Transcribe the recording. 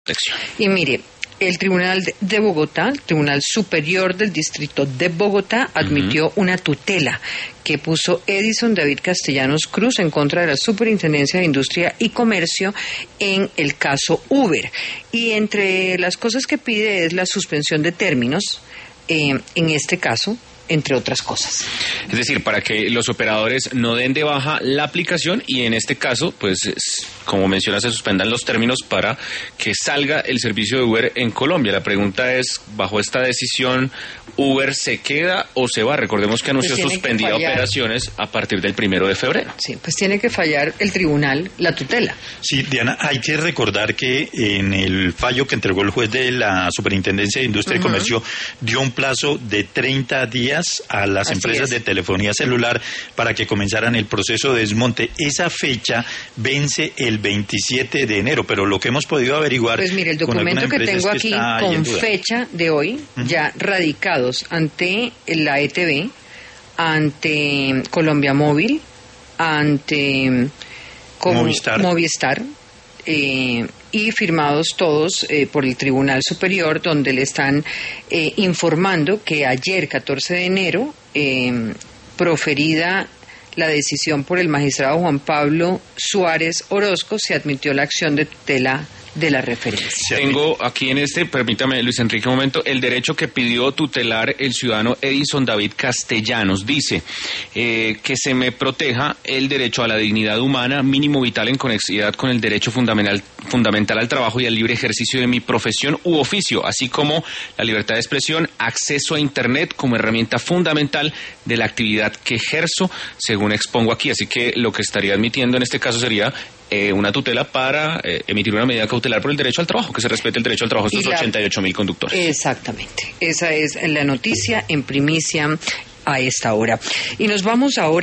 protección. Y mire, el Tribunal de Bogotá, el Tribunal Superior del Distrito de Bogotá, admitió una tutela que puso Edison David Castellanos Cruz en contra de la Superintendencia de Industria y Comercio en el caso Uber. Y entre las cosas que pide es la suspensión de términos, en este caso, entre otras cosas. Es decir, para que los operadores no den de baja la aplicación y en este caso, pues, como menciona, se suspendan los términos para que salga el servicio de Uber en Colombia. La pregunta es, bajo esta decisión, ¿Uber se queda o se va? Recordemos que anunció suspendida operaciones a partir del 1 de febrero. Sí, pues tiene que fallar el tribunal la tutela. Sí, Diana, hay que recordar que en el fallo que entregó el juez de la Superintendencia de Industria y Comercio dio un plazo de 30 días a las empresas de telefonía celular para que comenzaran el proceso de desmonte. Esa fecha vence el 27 de enero, pero lo que hemos podido averiguar... Pues mire, el documento que tengo aquí con fecha de hoy, ya radicados ante la ETB, ante Colombia Móvil, ante Movistar y firmados todos por el Tribunal Superior, donde le están informando que ayer, 14 de enero, proferida la decisión por el magistrado Juan Pablo Suárez Orozco, se admitió la acción de tutela de la referencia. Tengo aquí permítame, Luis Enrique, un momento, el derecho que pidió tutelar el ciudadano Edison David Castellanos. Dice que se me proteja el derecho a la dignidad humana, mínimo vital en conexidad con el derecho fundamental al trabajo y al libre ejercicio de mi profesión u oficio, así como la libertad de expresión, acceso a Internet como herramienta fundamental de la actividad que ejerzo, según expongo aquí. Así que lo que estaría admitiendo en este caso sería una tutela para emitir una medida cautelar por el derecho al trabajo, que se respete el derecho al trabajo de estos 88.000 conductores. Exactamente. Esa es la noticia en primicia a esta hora. Y nos vamos ahora